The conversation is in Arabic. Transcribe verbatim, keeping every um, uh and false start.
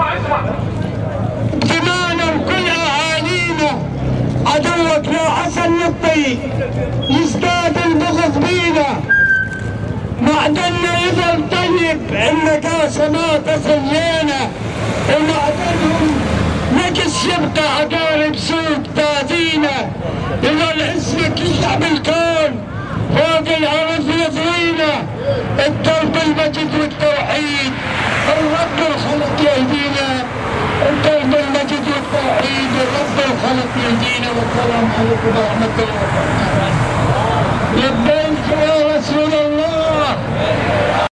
دمانا وكل اهالينا عدوك لو حسن نطي يزداد البغض بينا. معدننا يظل طيب النقاشه ما تصل لينا، ومعدنهم نقص يبقى عقارب سوق تاذينا. يظل اسمك يشع بالكون فوق الارض يضوينا. الدرب المجد والتوحيد الرب الخلق يهدينا. الدرب المجد والتوحيد الرب الخلق يهدينا. والسلام عليكم ورحمه الله وبركاته.